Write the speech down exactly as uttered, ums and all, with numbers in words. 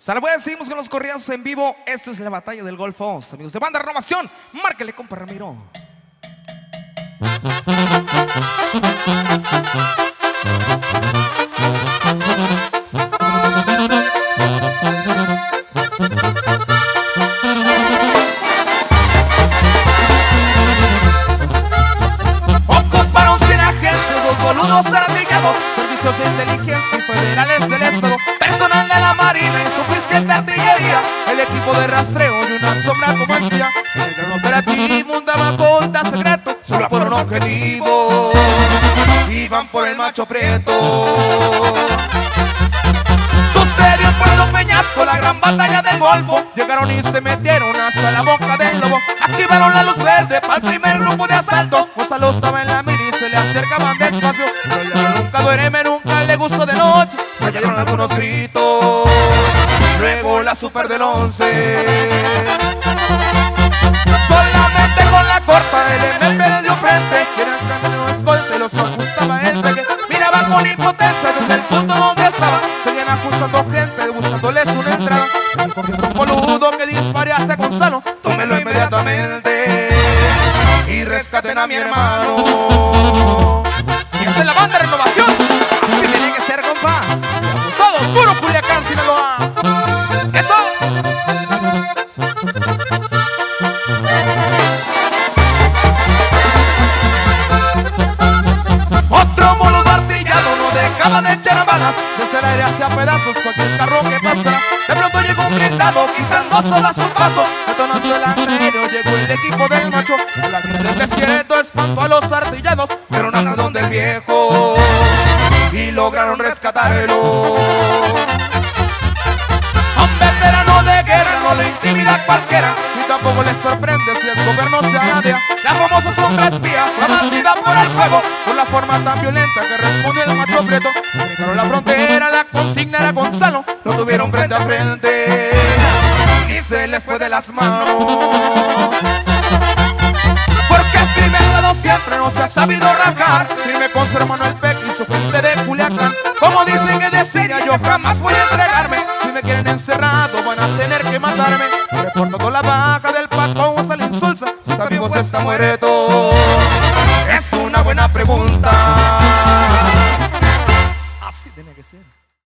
Sale pues, seguimos con los corridos en vivo. Esto es la batalla del Golfo. Amigos de Banda Renovación, márquele, compa Ramiro. Ocuparon cien agentes, dos boludos artillados, servicios de inteligencia y federales del estado, personal de la marina, insuficiente artillería, el equipo de rastreo y una sombra como espía. En el gran operativo, un damacoita secreto, solo por un objetivo, iban por el macho prieto. Sucedió en Pueblo Peñasco la gran batalla del Golfo. Llegaron y se metieron hasta la boca del lobo. Activaron la luz verde para el primer grupo de asalto. Gonzalo estaba en la mira y se le acercaban despacio. Pero nunca duerme, nunca le gustó de noche. Fallaron algunos gritos, luego la super del once. Solamente con la corta el M P le dio frente. Era el camino escolta y los ajustaba el peque. Miraba con impotencia desde el punto donde estaba. Seguían ajustando gente, buscándoles una entrada. Porque es un boludo que dispare hacia Gonzalo. Tómelo inmediatamente y rescaten a mi hermano. Y esta es la Banda Renovación. Así tiene que ser, compa. Todos puro Culiacán, Sinaloa. ¡Eso! Otro boludo artillado no dejaba de echar balas. Desde el aire hacía pedazos cualquier carro que pasara. De pronto llegó un blindado quitando solo a su paso. Detonando el aéreo llegó el equipo del macho. La gente del desierto espantó a los artillados, pero no a donde el viejo y lograron rescatarlo. A un veterano de guerra no le intimida cualquiera, ni tampoco le sorprende si el gobierno se anadia. La famosa sombra espía fue abatida por el fuego, por la forma tan violenta que responde el macho preto. Se brincaron la frontera, la consigna era Gonzalo, lo tuvieron frente a frente y se les fue de las manos. Porque el primer lado siempre no se ha sabido arrancar. Firme con su hermano el Peque y su gente de Culiacán. Como dicen que decía, yo jamás voy a entregarme. Si me quieren encerrado van a tener que matarme. Reportando la baja del Paco Gonzalo Insulza. Si está vivo se está muerto. Es una buena pregunta. Así tiene que ser.